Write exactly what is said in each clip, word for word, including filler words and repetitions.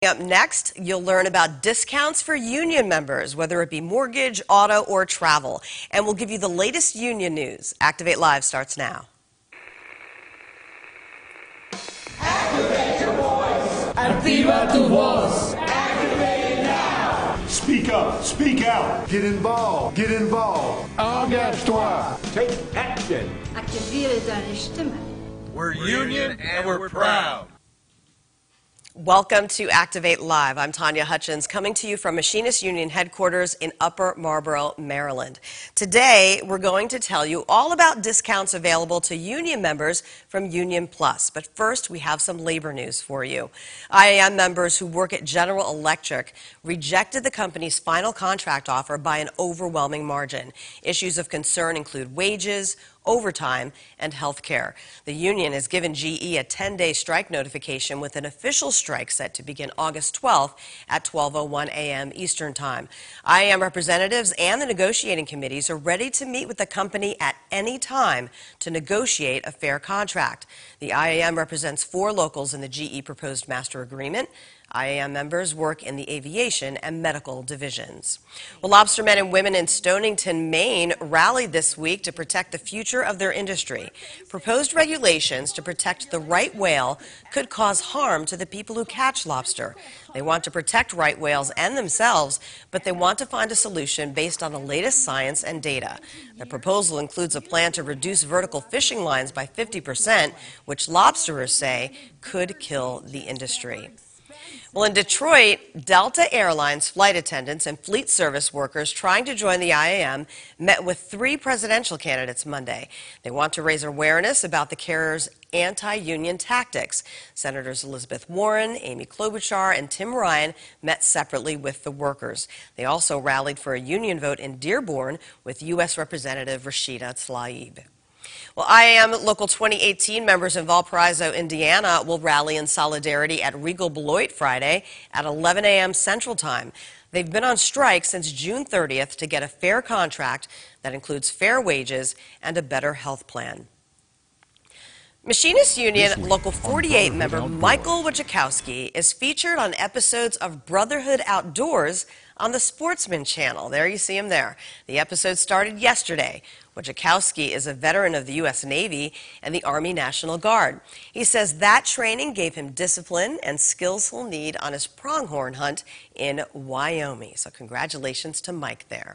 Up next, you'll learn about discounts for union members, whether it be mortgage, auto, or travel. And we'll give you the latest union news. Activate Live starts now. Activate your voice. Activa tu voz. Activate it now. Speak up. Speak out. Get involved. Get involved. Engage-toi. Take action. Aktiviere deine Stimme. We're union and we're proud. Welcome to Activate Live. I'm Tanya Hutchins, coming to you from Machinist Union headquarters in Upper Marlboro, Maryland. Today, we're going to tell you all about discounts available to union members from Union Plus. But first, we have some labor news for you. I A M members who work at General Electric rejected the company's final contract offer by an overwhelming margin. Issues of concern include wages, overtime, and health care. The union has given G E a ten-day strike notification with an official strike set to begin August twelfth at twelve oh one a m Eastern Time. I A M representatives and the negotiating committees are ready to meet with the company at any time to negotiate a fair contract. The I A M represents four locals in the G E proposed master agreement. I A M members work in the aviation and medical divisions. Well, lobstermen and women in Stonington, Maine rallied this week to protect the future of their industry. Proposed regulations to protect the right whale could cause harm to the people who catch lobster. They want to protect right whales and themselves, but they want to find a solution based on the latest science and data. The proposal includes a plan to reduce vertical fishing lines by fifty percent, which lobsterers say could kill the industry. Well, in Detroit, Delta Airlines flight attendants and fleet service workers trying to join the I A M met with three presidential candidates Monday. They want to raise awareness about the carrier's anti-union tactics. Senators Elizabeth Warren, Amy Klobuchar, and Tim Ryan met separately with the workers. They also rallied for a union vote in Dearborn with U S Representative Rashida Tlaib. Well, I A M Local twenty eighteen members in Valparaiso, Indiana will rally in solidarity at Regal Beloit Friday at eleven a m Central Time. They've been on strike since June thirtieth to get a fair contract that includes fair wages and a better health plan. Machinist Union Local forty-eight member Michael Wojciechowski is featured on episodes of Brotherhood Outdoors on the Sportsman Channel. There you see him there. The episode started yesterday. Wojciechowski is a veteran of the U S Navy and the Army National Guard. He says that training gave him discipline and skills he'll need on his pronghorn hunt in Wyoming. So congratulations to Mike there.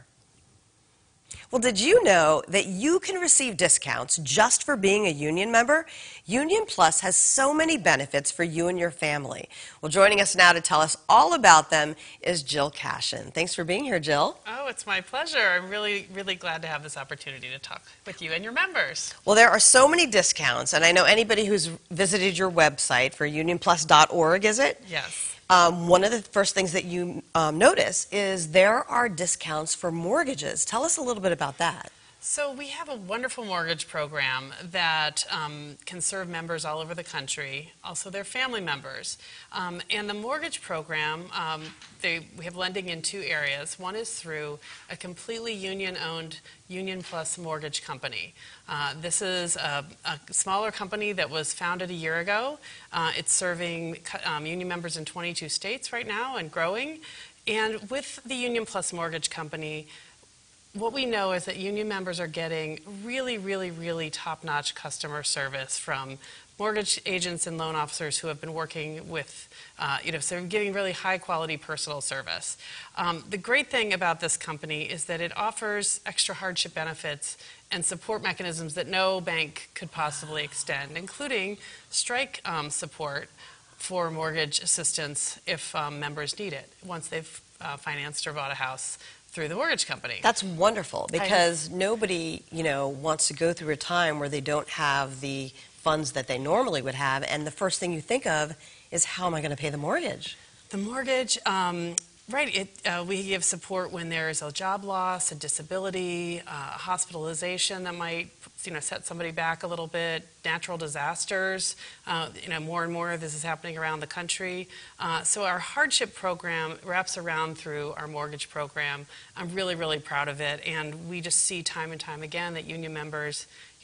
Well, did you know that you can receive discounts just for being a union member? Union Plus has so many benefits for you and your family. Well, joining us now to tell us all about them is Jill Cashin. Thanks for being here, Jill. Oh, it's my pleasure. I'm really, really glad to have this opportunity to talk with you and your members. Well, there are so many discounts, and I know anybody who's visited your website for union plus dot org, is it? Yes. Um, one of the first things that you um, notice is there are discounts for mortgages. Tell us a little bit about that. So we have a wonderful mortgage program that um, can serve members all over the country, also their family members. Um, and the mortgage program, um, they, we have lending in two areas. One is through a completely union-owned Union Plus mortgage company. Uh, this is a, a smaller company that was founded a year ago. Uh, it's serving um, union members in twenty-two states right now and growing. And with the Union Plus mortgage company, what we know is that union members are getting really, really, really top-notch customer service from mortgage agents and loan officers who have been working with, uh, you know, so giving really high-quality personal service. Um, the great thing about this company is that it offers extra hardship benefits and support mechanisms that no bank could possibly extend, including strike um, support for mortgage assistance if um, members need it once they've uh, financed or bought a house through the mortgage company. That's wonderful because nobody, you know, wants to go through a time where they don't have the funds that they normally would have, and the first thing you think of is how am I going to pay the mortgage? The mortgage, um, right, it, uh, we give support when there is a job loss, a disability, uh, a hospitalization that might, you know, set somebody back a little bit, natural disasters, uh, you know, more and more of this is happening around the country. Uh, so our hardship program wraps around through our mortgage program. I'm really, really proud of it, and we just see time and time again that union members, you don't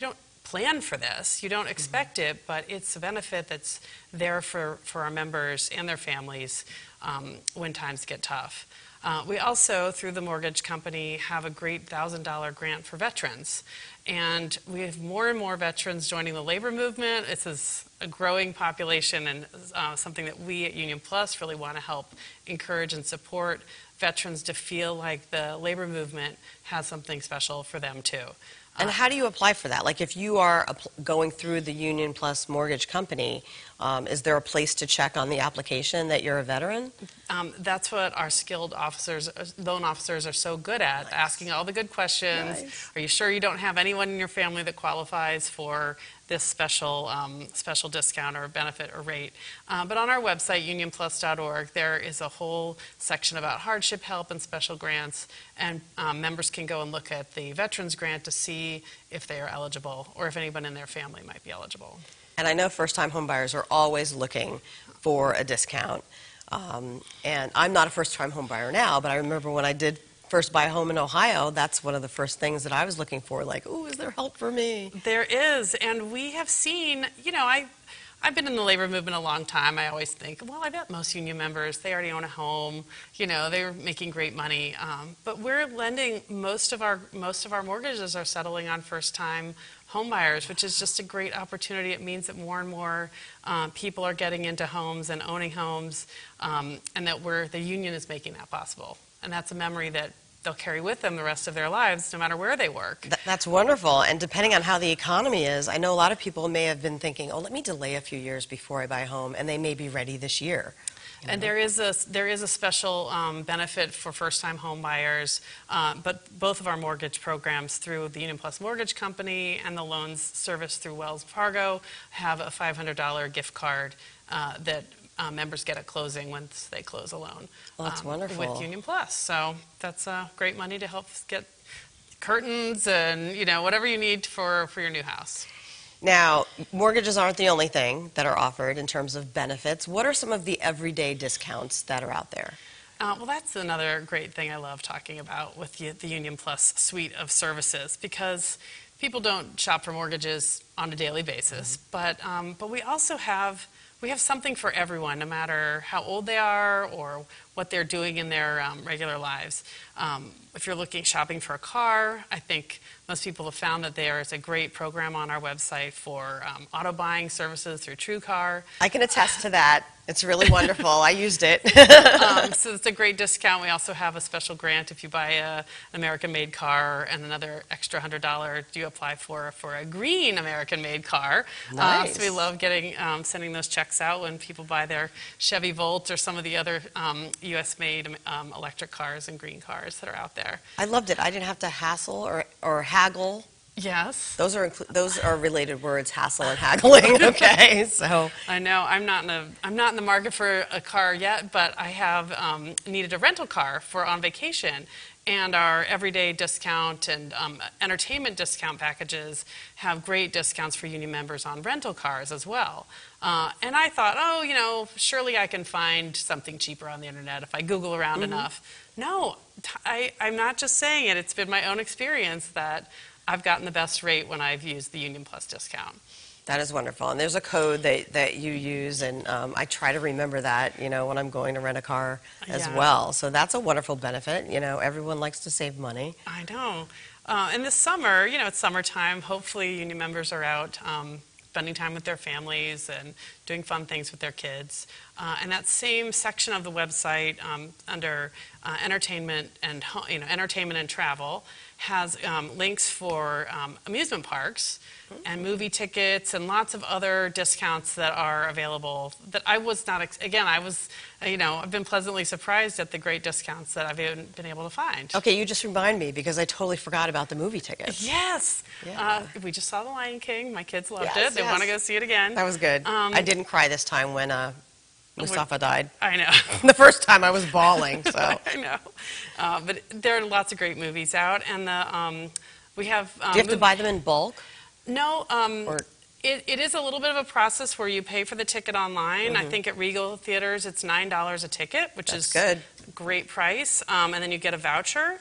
plan for this. You don't expect Mm-hmm. it, but it's a benefit that's there for, for our members and their families um, when times get tough. Uh, we also, through the mortgage company, have a great one thousand dollar grant for veterans. And we have more and more veterans joining the labor movement. This is a growing population and uh, something that we at Union Plus really want to help encourage and support veterans to feel like the labor movement has something special for them too. And how do you apply for that? Like if you are app- going through the Union Plus Mortgage Company, um, is there a place to check on the application that you're a veteran? Um, that's what our skilled officers, uh, loan officers are so good at, Nice. asking all the good questions. Nice. Are you sure you don't have anyone in your family that qualifies for this special um, special discount or benefit or rate? Uh, but on our website, union plus dot org, there is a whole section about hardship help and special grants, and um, members can go and look at the Veterans Grant to see if they are eligible or if anyone in their family might be eligible. And I know first-time homebuyers are always looking for a discount. Um, and I'm not a first-time homebuyer now, but I remember when I did first buy a home in Ohio, that's one of the first things that I was looking for, like, ooh, is there help for me? There is, and we have seen, you know, I, I've been in the labor movement a long time. I always think, well, I bet most union members, they already own a home, you know, they're making great money. Um, but we're lending, most of our most of our mortgages are settling on first-time home buyers, which is just a great opportunity. It means that more and more um, people are getting into homes and owning homes, um, and that we're, the union is making that possible. And that's a memory that they'll carry with them the rest of their lives, no matter where they work. Th- that's wonderful. And depending on how the economy is, I know a lot of people may have been thinking, oh, let me delay a few years before I buy a home, and they may be ready this year. And there is a there is a special um, benefit for first-time home buyers, uh, but both of our mortgage programs through the Union Plus Mortgage Company and the loans service through Wells Fargo have a five hundred dollar gift card uh, that uh, members get at closing once they close a loan. Well, that's um, wonderful. With Union Plus, so that's uh, great money to help get curtains and you know whatever you need for for your new house. Now, mortgages aren't the only thing that are offered in terms of benefits. What are some of the everyday discounts that are out there? Uh, well, that's another great thing I love talking about with the, the Union Plus suite of services, because people don't shop for mortgages on a daily basis, mm-hmm. but um, but we also have we have something for everyone, no matter how old they are or what they're doing in their um, regular lives. Um, if you're looking shopping for a car, I think most people have found that there is a great program on our website for um, auto buying services through TrueCar. I can attest to that. It's really wonderful. I used it. um, so it's a great discount. We also have a special grant if you buy a, an American-made car, and another extra one hundred dollars you apply for for a green American-made car. Nice. Uh, so we love getting um, sending those checks out when people buy their Chevy Volt or some of the other um, U S-made um, electric cars and green cars that are out there. I loved it. I didn't have to hassle or, or haggle. Yes. Those are inclu- those are related words, hassle and haggling. Okay, so I know I'm not in a I'm not in the market for a car yet, but I have um, needed a rental car for on vacation, and our everyday discount and um, entertainment discount packages have great discounts for union members on rental cars as well. Uh, and I thought, oh, you know, surely I can find something cheaper on the internet if I Google around Mm-hmm. enough. No, t- I, I'm not just saying it. It's been my own experience that I've gotten the best rate when I've used the Union Plus discount. that is wonderful. And there's a code that, that you use, and um, I try to remember that, you know, when I'm going to rent a car as Yeah. well. So that's a wonderful benefit. You know, everyone likes to save money. I know. Uh, and this summer, you know, it's summertime. Hopefully, union members are out um, spending time with their families and doing fun things with their kids. Uh, and that same section of the website um, under uh, entertainment and ho- you know entertainment and travel has um, links for um, amusement parks and movie tickets and lots of other discounts that are available that I was not, ex- again, I was, uh, you know, I've been pleasantly surprised at the great discounts that I've been been able to find. Okay, you just remind me because I totally forgot about the movie tickets. Yes. Yeah. Uh, we just saw The Lion King. My kids loved Yes, it. They yes. want to go see it again. That was good. Um, I didn't cry this time when uh, Mustafa died. I know. The first time I was bawling, so. I know. Uh, but there are lots of great movies out, and the um, we have. Um, Do you have to mov- buy them in bulk? No. Um, Or- It, it is a little bit of a process where you pay for the ticket online. I think at Regal Theaters it's nine dollars a ticket, which That's is good. a great price. Um, and then you get a voucher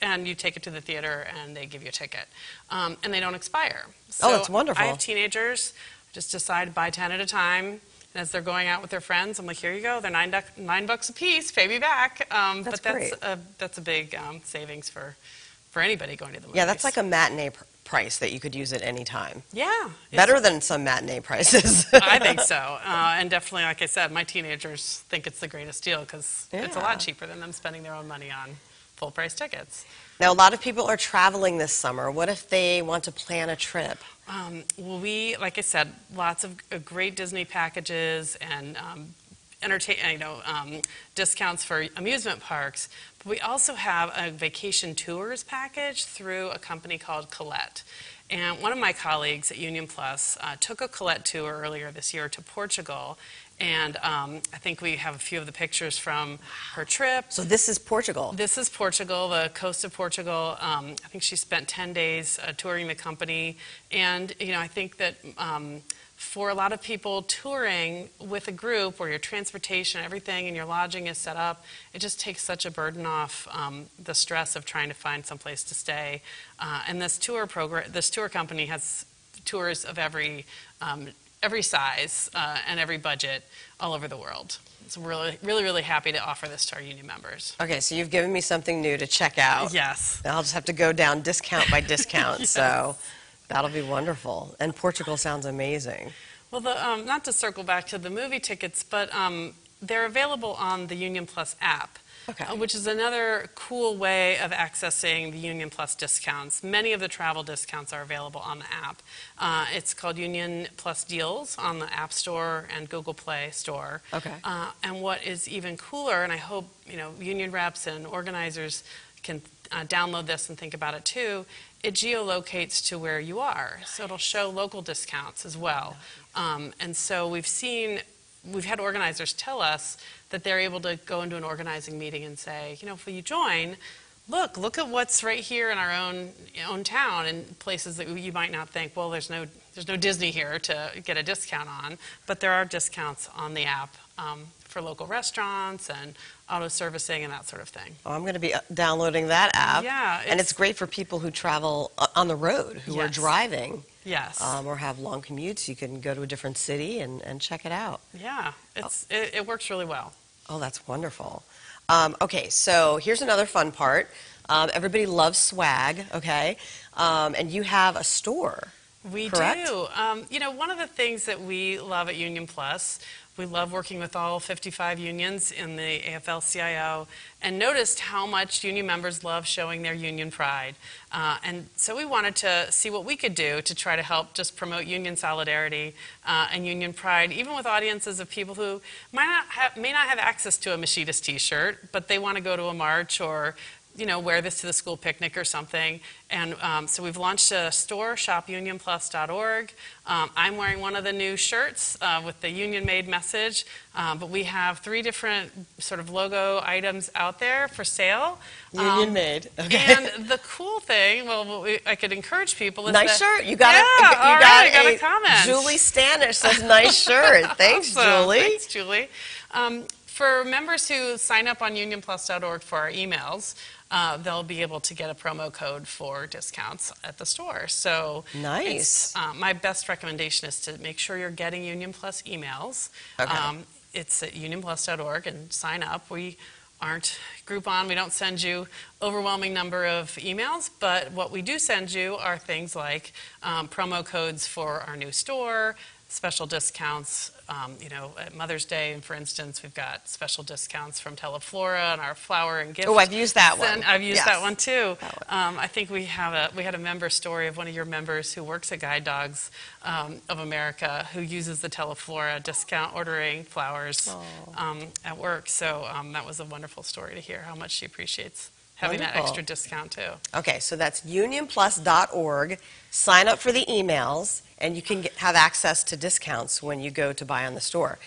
and you take it to the theater, and they give you a ticket, um, and they don't expire. Oh, So that's wonderful. I have teenagers just decide to buy ten at a time, and as they're going out with their friends, I'm like, here you go, they're nine, duck, nine bucks a piece, pay me back. Um, That's but that's great. a, that's a big um, savings for, for anybody going to the movies. Yeah, that's like a matinee pr- price that you could use at any time. Yeah. it's- Better than some matinee prices. I think so. Uh, and definitely, like I said, my teenagers think it's the greatest deal because it's a Yeah. lot cheaper than them spending their own money on full price tickets. Now, a lot of people are traveling this summer. What if they want to plan a trip? Um, well, we, like I said, lots of uh, great Disney packages and um, entertain, you know, um, discounts for amusement parks. But we also have a vacation tours package through a company called Colette. And one of my colleagues at Union Plus uh, took a Colette tour earlier this year to Portugal. And um, I think we have a few of the pictures from her trip. So this is Portugal. This is Portugal, the coast of Portugal. Um, I think she spent ten days uh, touring the company. And, you know, I think that um, for a lot of people touring with a group where your transportation, everything, and your lodging is set up, it just takes such a burden off um, the stress of trying to find some place to stay. Uh, and this tour program, this tour company has tours of every um, every size uh, and every budget all over the world. So we're really, really, really happy to offer this to our union members. Okay, so you've given me something new to check out. Yes. I'll just have to go down discount by discount, Yes. so that'll be wonderful. And Portugal sounds amazing. Well, the, um, not to circle back to the movie tickets, but um, they're available on the Union Plus app. Okay. Uh, which is another cool way of accessing the Union Plus discounts. Many of the travel discounts are available on the app. Uh, it's called Union Plus Deals on the App Store and Google Play Store. Okay. Uh, and what is even cooler, and I hope you know union reps and organizers can uh, download this and think about it too, it geolocates to where you are. So it'll show local discounts as well. Um, and so we've seen, we've had organizers tell us that they're able to go into an organizing meeting and say, you know, if you join, look, look at what's right here in our own own town and places that you might not think, well, there's no there's no Disney here to get a discount on, but there are discounts on the app um, for local restaurants and auto servicing and that sort of thing. Oh, I'm going to be uh, downloading that app. Yeah, And it's- it's great for people who travel uh, on the road, who are Yes. driving Yes. um, or have long commutes. You can go to a different city and, and check it out. Yeah, it's it, it works really well. Oh, that's wonderful. Um, okay, so here's another fun part. Um, everybody loves swag, okay? Um, and you have a store. We Correct? do. Um, you know, one of the things that we love at Union Plus, we love working with all fifty-five unions in the A F L C I O, and noticed how much union members love showing their union pride. Uh, and so we wanted to see what we could do to try to help just promote union solidarity uh, and union pride, even with audiences of people who might not have, may not have access to a Machitas t-shirt, but they want to go to a march or you know, wear this to the school picnic or something. And um, so we've launched a store, shop union plus dot org. Um, I'm wearing one of the new shirts uh, with the union-made message, um, but we have three different sort of logo items out there for sale. Union Um, made. Okay. And the cool thing, well, what we, I could encourage people is Nice that, shirt. You got, yeah, a, you all got, right, I got a, a comment. Julie Stanish says nice shirt. Thanks, Awesome. Julie. Thanks, Julie. Um, for members who sign up on union plus dot org for our emails, uh, they'll be able to get a promo code for discounts at the store. So Nice. it's, uh, my best recommendation is to make sure you're getting Union Plus emails. Okay. Um, it's at union plus dot org and sign up. We aren't Groupon. We don't send you overwhelming number of emails, but what we do send you are things like um, promo codes for our new store, special discounts. Um, you know, at Mother's Day, for instance, we've got special discounts from Teleflora and our flower and gift. Oh, I've used that one. Send- I've used Yes. that one too. That Um, I think we have a we had a member story of one of your members who works at Guide Dogs um, of America who uses the Teleflora discount ordering flowers um, at work. So um, that was a wonderful story to hear how much she appreciates having that Wonderful. extra discount too. Okay, so that's union plus dot org. Sign up for the emails, and you can get, have access to discounts when you go to buy on the store.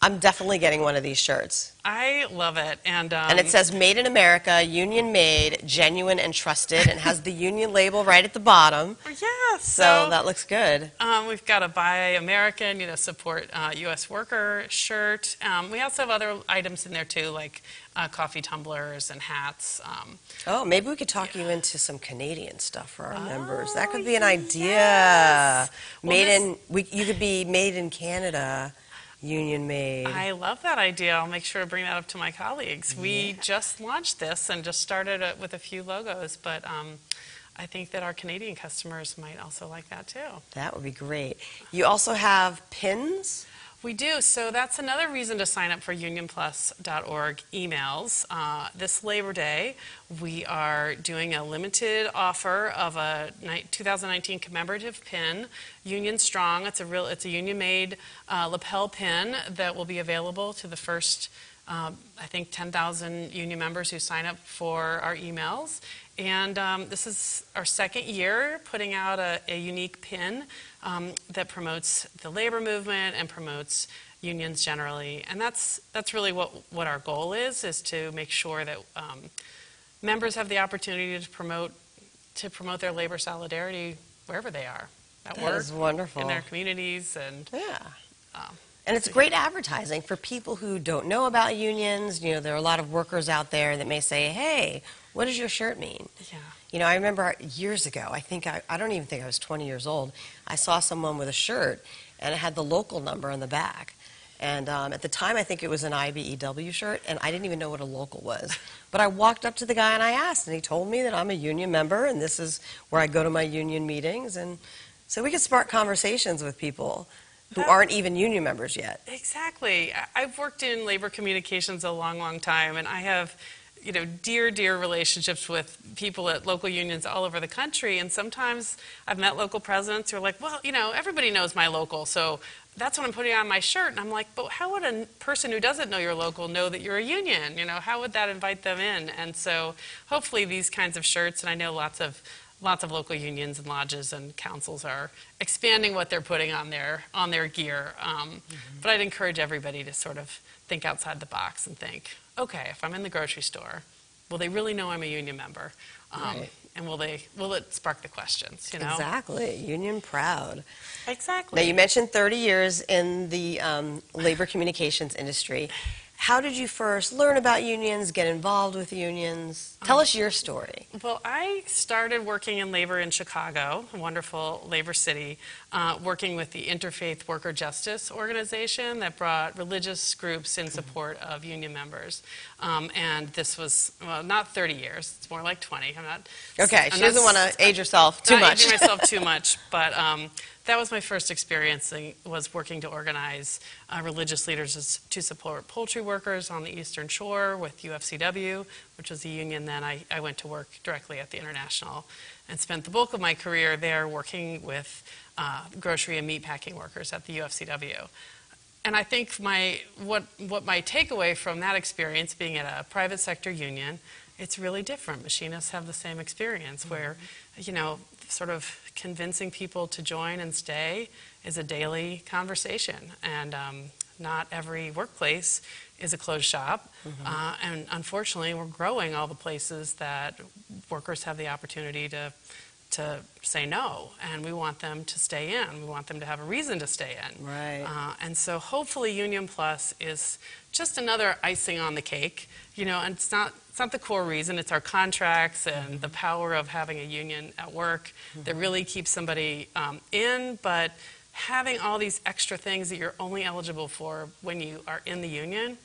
I'm definitely getting one of these shirts. I love it. And, um, And it says Made in America, Union Made, Genuine and Trusted, and has the Union label right at the bottom. yeah, So that looks good. Um, we've got a Buy American, you know, support uh, U S worker shirt. Um, we also have other items in there too, like uh, coffee tumblers and hats. Um, Oh, maybe we could talk you into some Canadian stuff for our members. That Oh, could be an idea. yes. Well, Made this- in, we, you could be made in Canada, Union Made. I love that idea. I'll make sure to bring that up to my colleagues. We Yeah. just launched this and just started it with a few logos, but um, I think that our Canadian customers might also like that too. That would be great. You also have pins. We do. So that's another reason to sign up for union plus dot org emails. Uh, this Labor Day, we are doing a limited offer of a ni- two thousand nineteen commemorative pin, Union Strong. It's a real, it's a union-made uh, lapel pin that will be available to the first, um, I think, ten thousand union members who sign up for our emails. And um, this is our second year putting out a, a unique pin um, that promotes the labor movement and promotes unions generally. And that's that's really what what our goal is, is to make sure that um, members have the opportunity to promote to promote their labor solidarity wherever they are, at That work, is wonderful. in their communities, and Yeah. um, And it's great advertising for people who don't know about unions. You know, there are a lot of workers out there that may say, hey, what does your shirt mean? yeah. You know, I remember years ago, I think, I, I don't even think I was twenty years old, I saw someone with a shirt and it had the local number on the back. And um, at the time, I think it was an I B E W shirt, and I didn't even know what a local was. But I walked up to the guy and I asked, and he told me that I'm a union member, and this is where I go to my union meetings. And so we could spark conversations with people who That- aren't even union members yet. Exactly. I- I've worked in labor communications a long, long time, and I have, you know, dear, dear relationships with people at local unions all over the country. And sometimes I've met local presidents who are like, well, you know, everybody knows my local, so that's what I'm putting on my shirt. And I'm like, but how would a person who doesn't know your local know that you're a union? You know, how would that invite them in? And so hopefully these kinds of shirts, and I know lots of lots of local unions and lodges and councils are expanding what they're putting on their on their gear. Um, But I'd encourage everybody to sort of think outside the box and think, okay, if I'm in the grocery store, will they really know I'm a union member? Um, Right. And will they will it spark the questions? You know, Exactly. Union proud. exactly. Now, you mentioned thirty years in the um, labor communications industry. How did you first learn about unions, get involved with unions? Tell us your story. Well, I started working in labor in Chicago, a wonderful labor city, uh, working with the Interfaith Worker Justice Organization that brought religious groups in support of union members. Um, and this was, well, not thirty years, it's more like twenty. I'm not. Okay, I'm she not doesn't want s- to age herself too not much. aging myself too much, but um, that was my first experience, in- was working to organize uh, religious leaders as- to support poultry workers on the Eastern Shore with U F C W, which was a union then. I, I went to work directly at the International and spent the bulk of my career there working with uh, grocery and meatpacking workers at the U F C W. And I think my what what my takeaway from that experience, being at a private sector union, it's really different. Machinists have the same experience where, you know, sort of convincing people to join and stay is a daily conversation. And um, not every workplace is a closed shop. Uh, and unfortunately, we're growing all the places that workers have the opportunity to to say no, and we want them to stay in. We want them to have a reason to stay in. Right. Uh, and so hopefully Union Plus is just another icing on the cake, you know, and it's not, it's not the core reason. It's our contracts and the power of having a union at work that really keeps somebody um, in, but having all these extra things that you're only eligible for when you are in the union,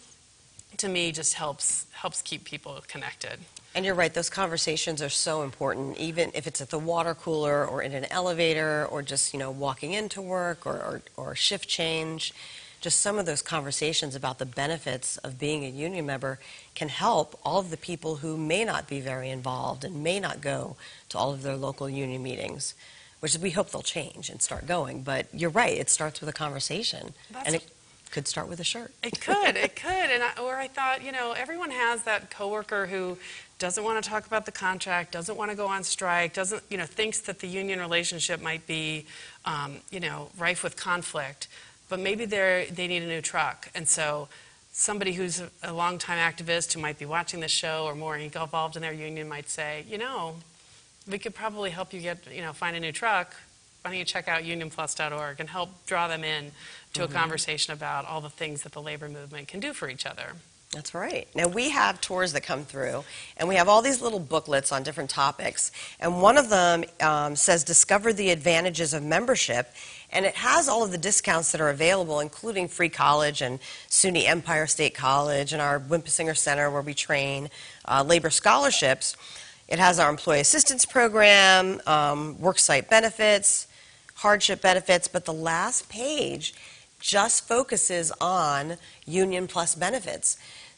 to me, just helps helps keep people connected. And you're right, those conversations are so important, even if it's at the water cooler or in an elevator or just, you know, walking into work or, or, or shift change. Just some of those conversations about the benefits of being a union member can help all of the people who may not be very involved and may not go to all of their local union meetings, which we hope they'll change and start going. But you're right, it starts with a conversation. That's and it could start with a shirt. It could, it could, and I, or I thought, you know, everyone has that coworker who doesn't want to talk about the contract, doesn't want to go on strike, doesn't, you know, thinks that the union relationship might be, um, you know, rife with conflict. but maybe they're, they need a new truck. And so somebody who's a longtime activist who might be watching this show or more involved in their union might say, you know, we could probably help you get, you know, find a new truck. Why don't you check out union plus dot org and help draw them in to mm-hmm. a conversation about all the things that the labor movement can do for each other. That's right. Now, we have tours that come through, and we have all these little booklets on different topics, and one of them um, says, Discover the Advantages of Membership, and it has all of the discounts that are available, including free college and SUNY Empire State College and our Wimpisinger Center where we train, uh, labor scholarships. It has our employee assistance program, um, worksite benefits, hardship benefits, but the last page just focuses on Union Plus benefits.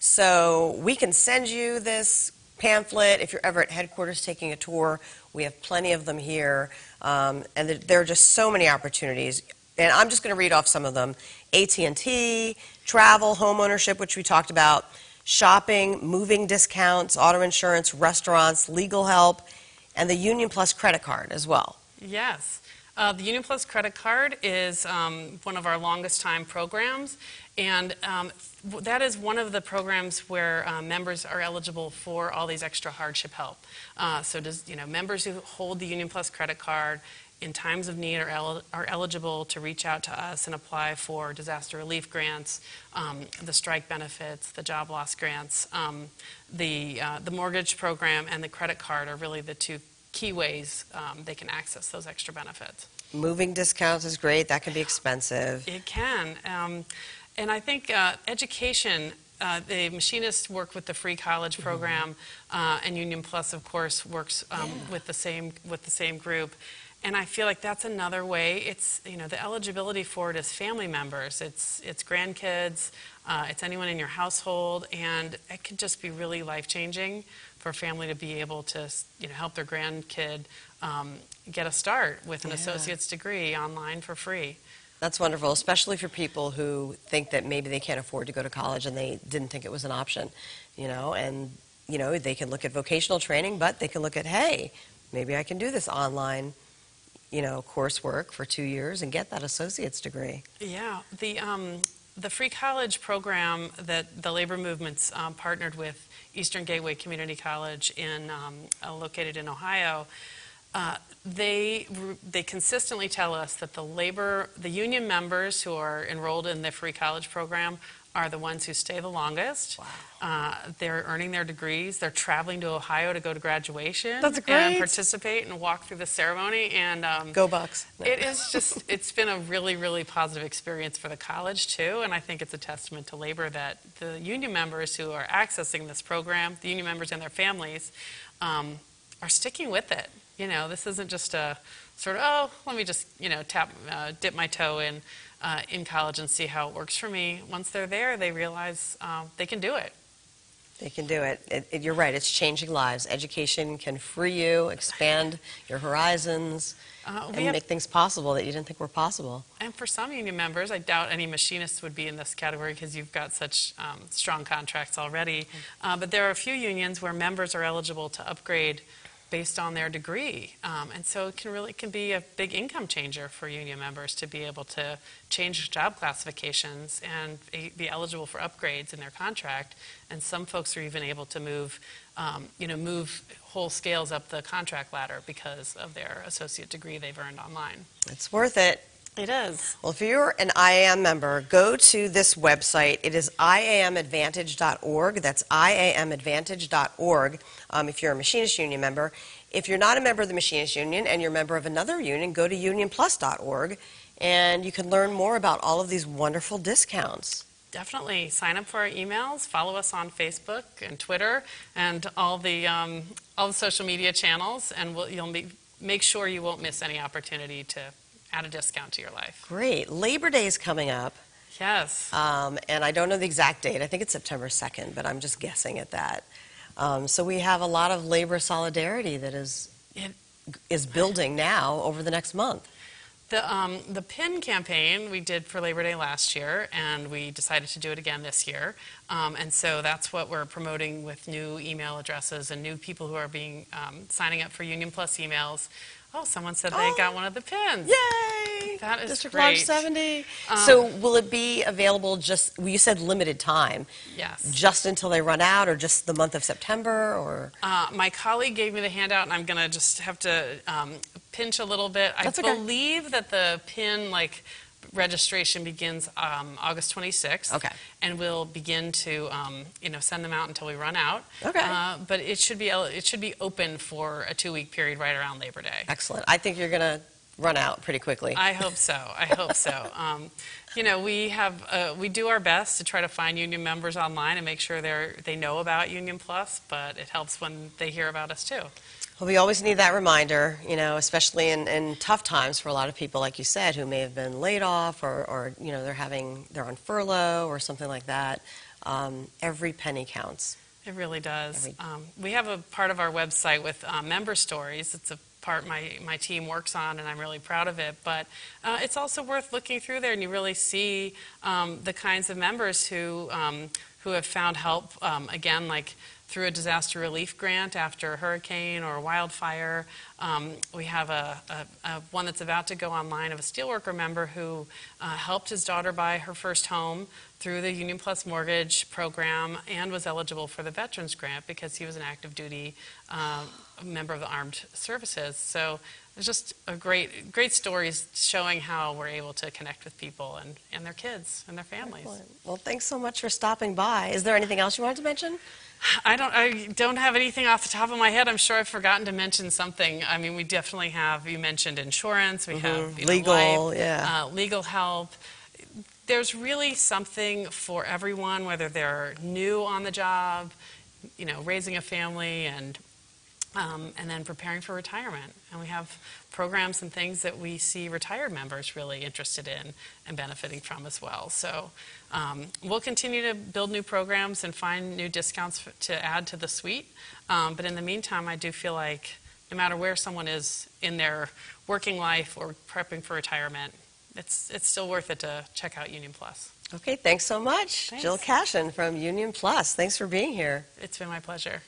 So we can send you this pamphlet if you're ever at headquarters taking a tour. We have plenty of them here, um, and there, there are just so many opportunities. And I'm just going to read off some of them. A T and T, travel, home ownership, which we talked about, shopping, moving discounts, auto insurance, restaurants, legal help, and the Union Plus credit card as well. Yes. Uh, the Union Plus credit card is um, one of our longest time programs, and um, that is one of the programs where uh, members are eligible for all these extra hardship help. Uh, so does, you know, members who hold the Union Plus credit card in times of need are, el are eligible to reach out to us and apply for disaster relief grants, um, the strike benefits, the job loss grants. Um, the, uh, the mortgage program and the credit card are really the two key ways um, they can access those extra benefits. Moving discounts is great. That can be expensive. It can. Um, and I think uh, education, uh, the machinists work with the free college program, uh, and Union Plus, of course, works um, yeah. with the same with the same group. And I feel like that's another way. It's, you know, the eligibility for it is family members. It's it's grandkids. Uh, it's anyone in your household, and it can just be really life-changing for a family to be able to, you know, help their grandkid um, get a start with an yeah. associate's degree online for free. That's wonderful, especially for people who think that maybe they can't afford to go to college and they didn't think it was an option, you know, and, you know, they can look at vocational training, but they can look at, hey, maybe I can do this online, you know, coursework for two years and get that associate's degree. Yeah, the, um, the free college program that the labor movement's um, partnered with Eastern Gateway Community College in, um, uh, located in Ohio, uh, they, they consistently tell us that the labor, the union members who are enrolled in the free college program are the ones who stay the longest. Wow. Uh, they're earning their degrees. They're traveling to Ohio to go to graduation. That's great. And participate and walk through the ceremony. And um, go Bucks. It is just, it's been a really, really positive experience for the college too. And I think it's a testament to labor that the union members who are accessing this program, the union members and their families, um, are sticking with it. You know, this isn't just a sort of, oh, let me just, you know, tap, uh, dip my toe in. Uh, in college and see how it works for me. Once they're there, they realize um, they can do it. They can do it. It, it. You're right. It's changing lives. Education can free you, expand your horizons, uh, and have, make things possible that you didn't think were possible. And for some union members, I doubt any machinists would be in this category because you've got such um, strong contracts already. Uh, but there are a few unions where members are eligible to upgrade based on their degree. Um, and so it can really can be a big income changer for union members to be able to change job classifications and be eligible for upgrades in their contract. And some folks are even able to move, um, you know, move whole scales up the contract ladder because of their associate degree they've earned online. It's worth it. It is. Well, if you're an I A M member, go to this website. It is I A M advantage dot org. That's I A M advantage dot org um, if you're a Machinist Union member. If you're not a member of the Machinist Union and you're a member of another union, go to union plus dot org, and you can learn more about all of these wonderful discounts. Definitely. Sign up for our emails. Follow us on Facebook and Twitter and all the, um, all the social media channels, and we'll, you'll be, make sure you won't miss any opportunity to add a discount to your life. Great. Labor Day is coming up. Yes. Um, and I don't know the exact date. I think it's September second, but I'm just guessing at that. Um, so we have a lot of labor solidarity that is, it, is building now over the next month. The, um, the PIN campaign we did for Labor Day last year, and we decided to do it again this year. Um, and so that's what we're promoting with new email addresses and new people who are being um, signing up for Union Plus emails. Oh, someone said they oh. got one of the pins. Yay! seventy. That is District great. Lodge seventy. Um, so will it be available just, well, you said limited time, Yes. just until they run out, or just the month of September, or? Uh, my colleague gave me the handout, and I'm going to just have to um, pinch a little bit. That's I okay. believe that the PIN like registration begins um, August twenty-sixth. Okay. And we'll begin to um, you know send them out until we run out. Okay. Uh, but it should be el- it should be open for a two-week period right around Labor Day. Excellent. I think you're going to run out pretty quickly. I hope so. I hope so. Um, you know, we have uh, we do our best to try to find union members online and make sure they they know about Union Plus, but it helps when they hear about us too. Well, we always need that reminder, you know, especially in, in tough times for a lot of people, like you said, who may have been laid off, or, or you know, they're having they're on furlough or something like that. Um, every penny counts. It really does. Every- Um, we have a part of our website with uh, member stories. It's a part my, my team works on, and I'm really proud of it. But uh, it's also worth looking through there, and you really see um, the kinds of members who um, who have found help, um, again, like through a disaster relief grant after a hurricane or a wildfire. Um, we have a, a, a one that's about to go online of a steelworker member who uh, helped his daughter buy her first home through the Union Plus mortgage program and was eligible for the Veterans Grant because he was an active duty uh, member of the armed services. So there's just a great, great stories showing how we're able to connect with people and, and their kids and their families. Excellent. Well, thanks so much for stopping by. Is there anything else you wanted to mention? I don't, I don't have anything off the top of my head. I'm sure I've forgotten to mention something. I mean, we definitely have, you mentioned insurance, we have you know, Legal, life, yeah. uh, legal help. There's really something for everyone, whether they're new on the job, you know, raising a family, and um, and then preparing for retirement. And we have programs and things that we see retired members really interested in and benefiting from as well. So um, we'll continue to build new programs and find new discounts f- to add to the suite. Um, but in the meantime, I do feel like no matter where someone is in their working life or prepping for retirement, it's it's still worth it to check out Union Plus. Okay, thanks so much. Thanks. Jill Cashin from Union Plus. Thanks for being here. It's been my pleasure.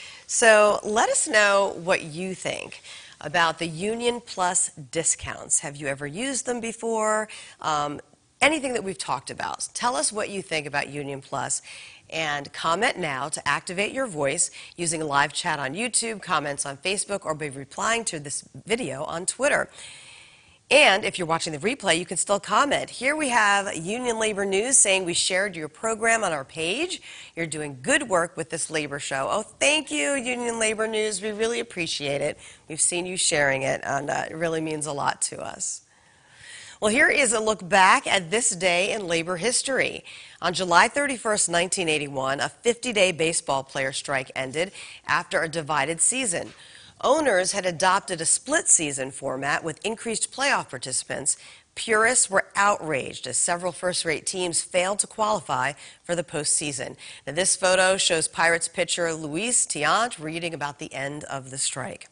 So let us know what you think about the Union Plus discounts. Have you ever used them before? Um, anything that we've talked about. Tell us what you think about Union Plus. And comment now to activate your voice using live chat on YouTube, comments on Facebook, or by replying to this video on Twitter. And if you're watching the replay, you can still comment. Here we have Union Labor News saying we shared your program on our page. You're doing good work with this labor show. Oh, thank you, Union Labor News. We really appreciate it. We've seen you sharing it, and uh, it really means a lot to us. Well, here is a look back at this day in labor history. On July thirty-first, nineteen eighty-one, a fifty-day baseball player strike ended after a divided season. Owners had adopted a split-season format with increased playoff participants. Purists were outraged as several first-rate teams failed to qualify for the postseason. Now, this photo shows Pirates pitcher Luis Tiant reading about the end of the strike.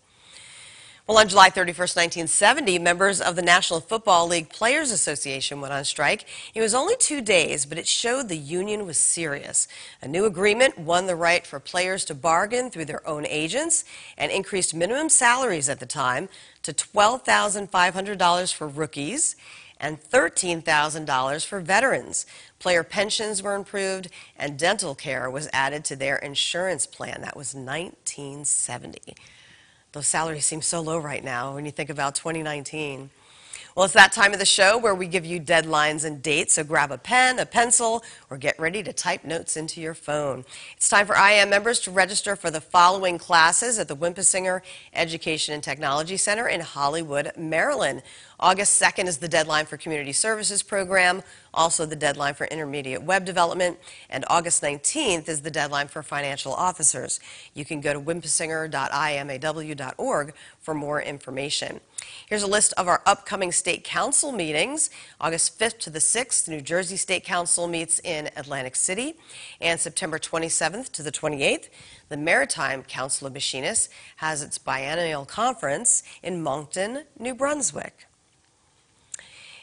Well, on July thirty-first, nineteen seventy, members of the National Football League Players Association went on strike. It was only two days, but it showed the union was serious. A new agreement won the right for players to bargain through their own agents and increased minimum salaries at the time to twelve thousand five hundred dollars for rookies and thirteen thousand dollars for veterans. Player pensions were improved, and dental care was added to their insurance plan. That was nineteen seventy. Those salaries seem so low right now when you think about twenty nineteen. Well, it's that time of the show where we give you deadlines and dates, so grab a pen, a pencil, or get ready to type notes into your phone. It's time for I A M members to register for the following classes at the Wimpesinger Education and Technology Center in Hollywood, Maryland. August second is the deadline for Community Services Program, also the deadline for Intermediate Web Development, and August nineteenth is the deadline for Financial Officers. You can go to wimpesinger dot I M A W dot org for more information. Here's a list of our upcoming State Council meetings. August fifth to the sixth, New Jersey State Council meets in Atlantic City, and September twenty-seventh to the twenty-eighth, the Maritime Council of Machinists has its biennial conference in Moncton, New Brunswick.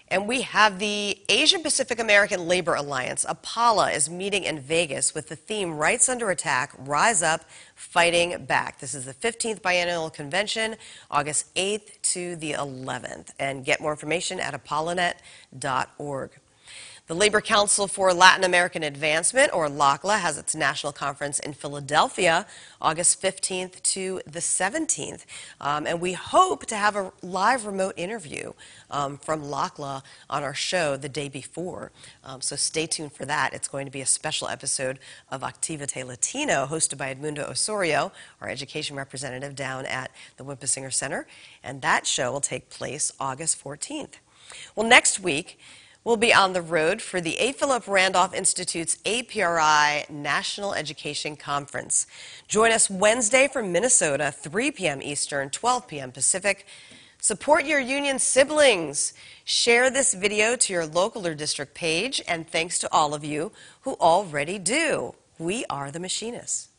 And we have the Asian Pacific American Labor Alliance, APALA, is meeting in Vegas with the theme Rights Under Attack, Rise Up, Fighting Back. This is the fifteenth Biennial Convention, August eighth to the eleventh. And get more information at apalanet dot org. The Labor Council for Latin American Advancement, or LACLA, has its national conference in Philadelphia, August fifteenth to the seventeenth. Um, and we hope to have a live remote interview um, from LACLA on our show the day before. Um, so stay tuned for that. It's going to be a special episode of Activate Latino, hosted by Edmundo Osorio, our education representative down at the Wimpesinger Center. And that show will take place August fourteenth. Well, next week, we'll be on the road for the A. Philip Randolph Institute's A P R I National Education Conference. Join us Wednesday from Minnesota, three p m Eastern, twelve p m Pacific. Support your union siblings. Share this video to your local or district page, and thanks to all of you who already do. We are the Machinists.